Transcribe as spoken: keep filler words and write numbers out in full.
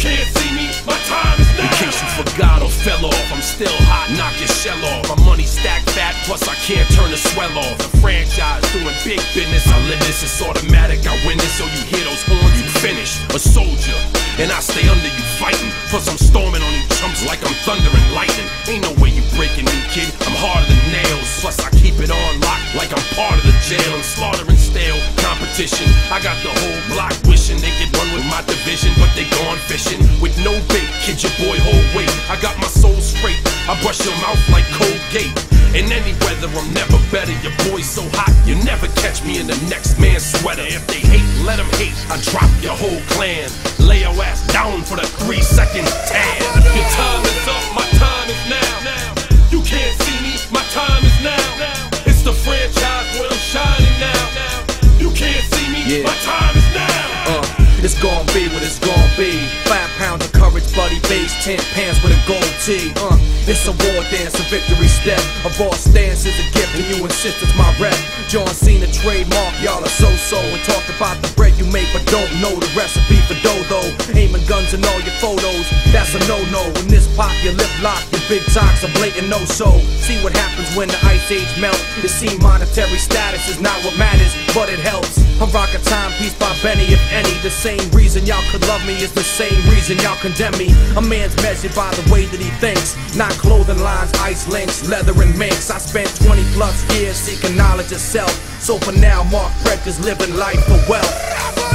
can't see me, my time is now. In case you forgot or fell off, I'm still hot, knock your shell off. My money stacked fat, plus I can't turn the swell off. The franchise doing big business, I live this, it's automatic, I win this. So you hear those horns, you finish. A soldier, and I stay under you fighting. Plus I'm storming on you chumps like I'm thunder and lightning. Ain't no way you breaking me, kid, I'm harder than nails. Plus I keep it on lock like I'm part of the jail. And slaughtering stale competition, I got the whole block wishing they could run with my division, but they gone fishing with no bait. Kid, your boy hold weight, I got my soul straight, I brush your mouth like Colgate. In any weather, I'm never better. Your boy's so hot, you never catch me in the next man's sweater. If they hate, let them hate. I drop your whole clan. Lay your ass down for the three second tan. Your time is up, my time is now. You can't see me, my time is now. It's the franchise where I'm shining now. You can't see me, yeah. My time is now. Uh, it's gon' be what it's gon' be. Five pounds of courage, buddy base, ten pants with a gold tee. Uh, it's a war dance, a victory step. A raw stance is a gift, and you insist it's my rep. John Cena trademark, y'all are so-so. And talk about the bread you make, but don't know the recipe for dough. Aiming guns in all your photos, that's a no-no. When this pop, your lip lock, your big talks a blatant no-so. See what happens when the ice age melt. It seems monetary status is not what matters, but it helps. I rock a timepiece by Benny, if any. The same reason y'all could love me is the same reason y'all condemn me. A man's measured by the way that he thinks, not clothing lines, ice links, leather and minks. I spent twenty plus years seeking knowledge of self. So for now, Mark Breck is living life for wealth.